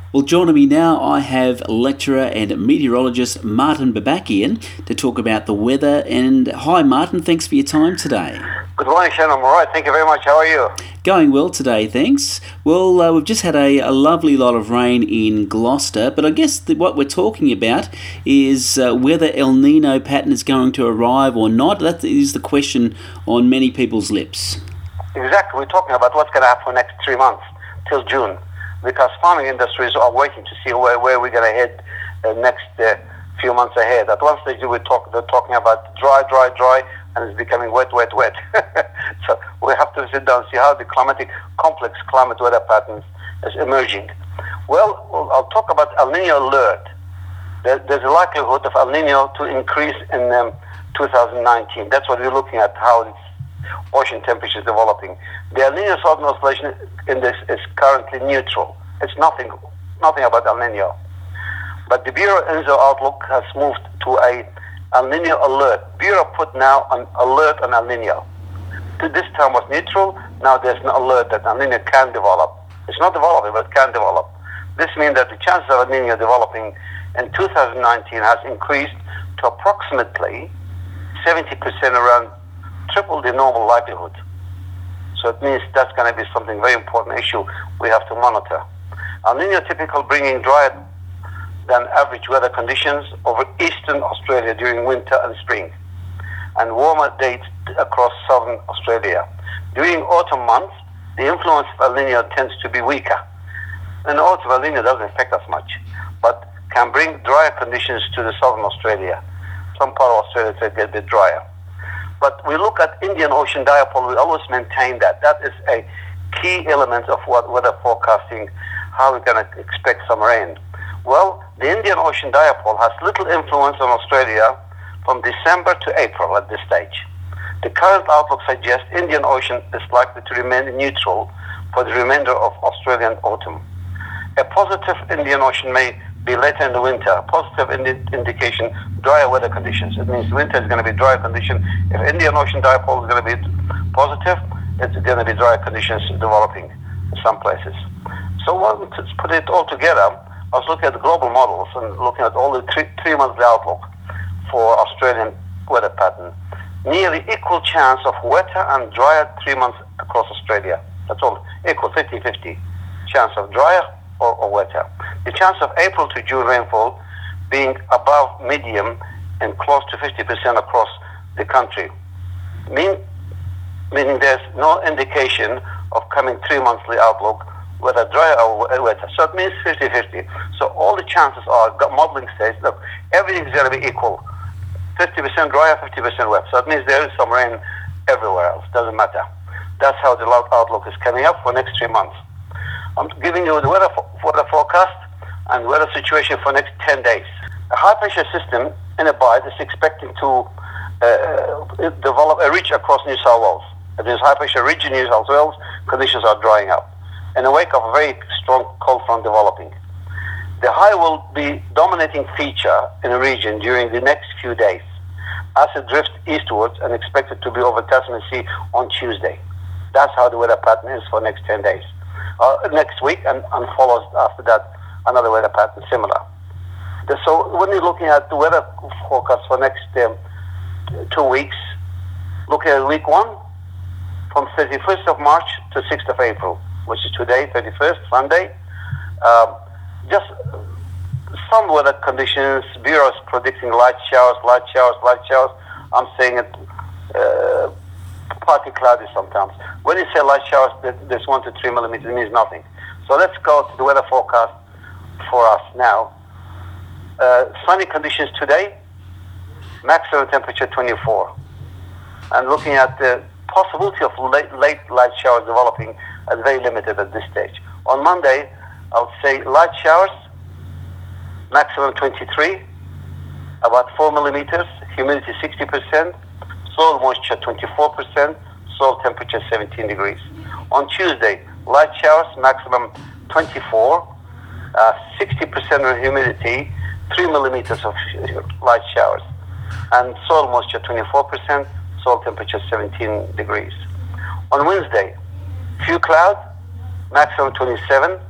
Well, joining me now, I have lecturer and meteorologist Martin Babakian to talk about the weather. And hi, Martin, thanks for your time today. Good morning, Shannon. I'm all right. Thank you very much. How are you? Going well today, thanks. Well, we've just had a lovely lot of rain in Gloucester, but I guess what we're talking about is whether El Nino pattern is going to arrive or not. That is the question on many people's lips. Exactly. We're talking about what's going to happen for the next 3 months till June, because farming industries are waiting to see where we're going to head next few months ahead. At one stage, they're talking about dry, and it's becoming wet. So we have to sit down and see how the complex climate weather patterns is emerging. Well, I'll talk about El Nino alert. There's a likelihood of El Nino to increase in 2019. That's what we're looking at, how it's ocean temperature is developing. The El Nino Southern Oscillation Index is currently neutral. It's nothing about El Nino. But the Bureau ENSO outlook has moved to a El Nino alert. Bureau put now an alert on El Nino. This time was neutral. Now there's an alert that El Nino can develop. It's not developing, but it can develop. This means that the chances of El Nino developing in 2019 has increased to approximately 70%, around triple the normal likelihood. So it means that's going to be something very important issue we have to monitor. El Nino typical bringing drier than average weather conditions over eastern Australia during winter and spring, and warmer dates across southern Australia. During autumn months, the influence of El Nino tends to be weaker. In autumn, El Nino doesn't affect us much, but can bring drier conditions to the southern Australia. Some part of Australia is a bit drier. But we look at Indian Ocean dipole, we always maintain that. That is a key element of what weather forecasting, how we're going to expect some rain. Well, the Indian Ocean dipole has little influence on Australia from December to April at this stage. The current outlook suggests Indian Ocean is likely to remain neutral for the remainder of Australian autumn. A positive Indian Ocean may be later in the winter. A positive indication, drier weather conditions. It means winter is going to be drier condition. If Indian Ocean dipole is going to be positive, it's going to be drier conditions developing in some places. So to put it all together, I was looking at the global models and looking at all the three monthly outlook for Australian weather pattern. Nearly equal chance of wetter and drier 3 months across Australia. That's all equal, 50-50 chance of drier or wetter. The chance of April to June rainfall being above medium and close to 50% across the country. Meaning there's no indication of coming 3 monthly outlook whether dry or wetter. So it means 50-50. So all the chances are, modeling says, look, everything is going to be equal. 50% drier, 50% wet. So it means there is some rain everywhere else. Doesn't matter. That's how the outlook is coming up for next 3 months. I'm giving you the weather forecast and weather situation for next 10 days. A high pressure system in a bight is expecting to develop a ridge across New South Wales. If there's high pressure ridge in New South Wales, conditions are drying up in the wake of a very strong cold front developing. The high will be dominating feature in the region during the next few days as it drifts eastwards and expected to be over Tasman Sea on Tuesday. That's how the weather pattern is for next 10 days. Next week and follows after that another weather pattern similar. So when you're looking at the weather forecast for next 2 weeks, looking at week 1 from 31st of March to 6th of April, which is today, 31st, Sunday. Just some weather conditions. Bureau is predicting light showers. I'm saying it partly cloudy sometimes. When you say light showers, there's 1 to 3 millimeters, it means nothing. So let's go to the weather forecast for us now. Sunny conditions today, maximum temperature 24. And looking at the possibility of late light showers developing is very limited at this stage. On Monday, I would say light showers, maximum 23, about 4 millimeters, humidity 60%, soil moisture 24%, soil temperature 17 degrees. On Tuesday, light showers, maximum 24, 60% humidity, 3 millimeters of light showers, and soil moisture 24%, soil temperature 17 degrees. On Wednesday, few cloud, maximum 27,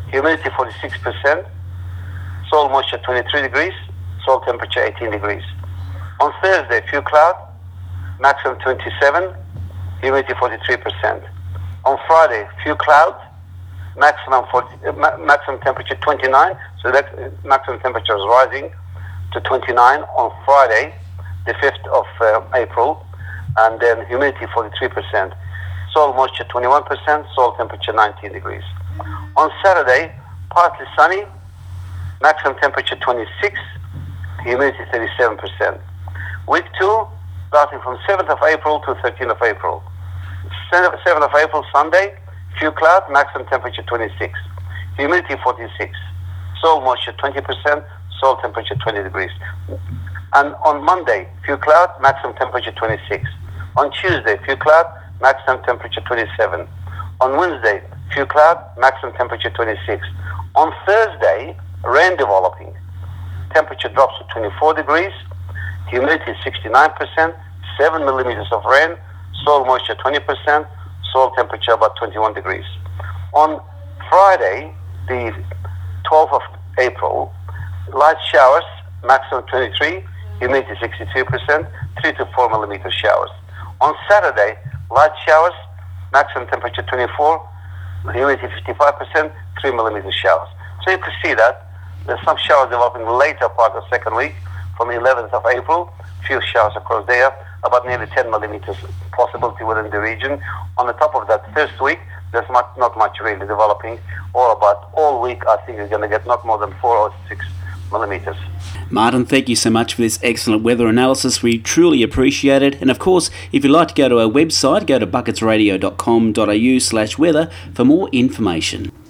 humidity 46%, soil moisture 23 degrees, soil temperature 18 degrees. On Thursday, few cloud, maximum 27, humidity 43%. On Friday, few clouds, maximum temperature 29, so that maximum temperature is rising to 29 on Friday, the 5th of April, and then humidity 43%, soil moisture 21%, soil temperature 19 degrees. On Saturday, partly sunny, maximum temperature 26, humidity 37%. Week 2, starting from 7th of April to 13th of April. 7th of April, Sunday, few cloud, maximum temperature 26, humidity 46, soil moisture 20%, soil temperature 20 degrees. And on Monday, few cloud, maximum temperature 26. On Tuesday, few cloud, maximum temperature 27. On Wednesday, few cloud, maximum temperature 26. On Thursday, rain developing. Temperature drops to 24 degrees, humidity 69%, 7 millimeters of rain, soil moisture 20%, soil temperature about 21 degrees. On Friday, the 12th of April, light showers, maximum 23, humidity 62%, 3 to 4 millimeter showers. On Saturday, light showers, maximum temperature 24, humidity 55%, 3 millimeter showers. So you can see that there's some showers developing later part of the second week, from 11th of April, few showers across there, about nearly 10 millimeters possibility within the region. On the top of that, first week, there's not much really developing, or about all week, I think you're going to get not more than 4 or 6 millimeters. Martin, thank you so much for this excellent weather analysis. We truly appreciate it. And of course, if you'd like to go to our website, go to bucketsradio.com.au/weather for more information.